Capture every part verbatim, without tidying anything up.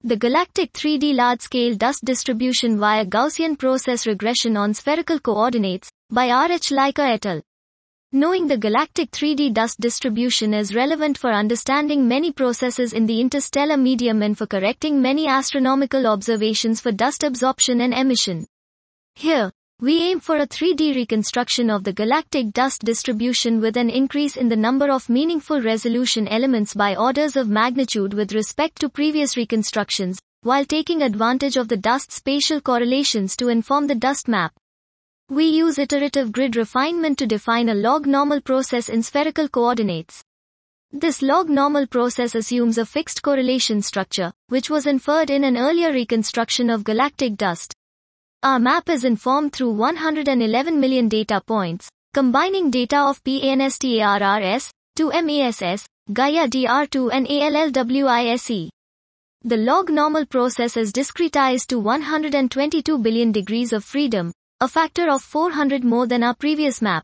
The galactic three D large-scale dust distribution via Gaussian process regression on spherical coordinates, by R H Laika et al. Knowing the galactic three D dust distribution is relevant for understanding many processes in the interstellar medium and for correcting many astronomical observations for dust absorption and emission. Here, we aim for a three D reconstruction of the galactic dust distribution with an increase in the number of meaningful resolution elements by orders of magnitude with respect to previous reconstructions, while taking advantage of the dust spatial correlations to inform the dust map. We use iterative grid refinement to define a log-normal process in spherical coordinates. This log-normal process assumes a fixed correlation structure, which was inferred in an earlier reconstruction of galactic dust. Our map is informed through one hundred eleven million data points, combining data of PANSTARRS, two MASS, Gaia D R two and ALLWISE. The log-normal process is discretized to one hundred twenty-two billion degrees of freedom, a factor of four hundred more than our previous map.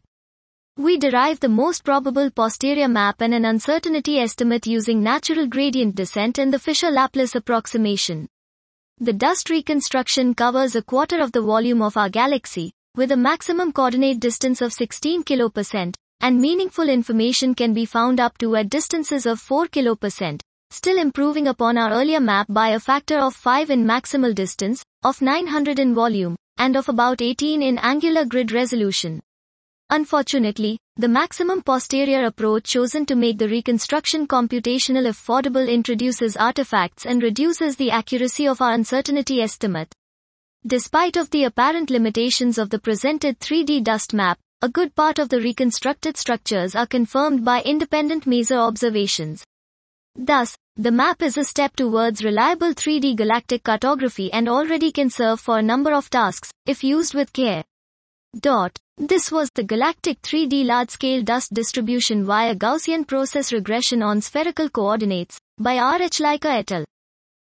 We derive the most probable posterior map and an uncertainty estimate using natural gradient descent and the Fisher-Laplace approximation. The dust reconstruction covers a quarter of the volume of our galaxy, with a maximum coordinate distance of sixteen kilopercent, and meaningful information can be found up to at distances of four kilopercent, still improving upon our earlier map by a factor of five in maximal distance, of nine hundred in volume, and of about eighteen in angular grid resolution. Unfortunately, the maximum posterior approach chosen to make the reconstruction computational affordable introduces artifacts and reduces the accuracy of our uncertainty estimate. Despite of the apparent limitations of the presented three D dust map, a good part of the reconstructed structures are confirmed by independent maser observations. Thus, the map is a step towards reliable three D galactic cartography and already can serve for a number of tasks, if used with care. Dot. This was the galactic three D large-scale dust distribution via Gaussian process regression on spherical coordinates, by R H Laika et al.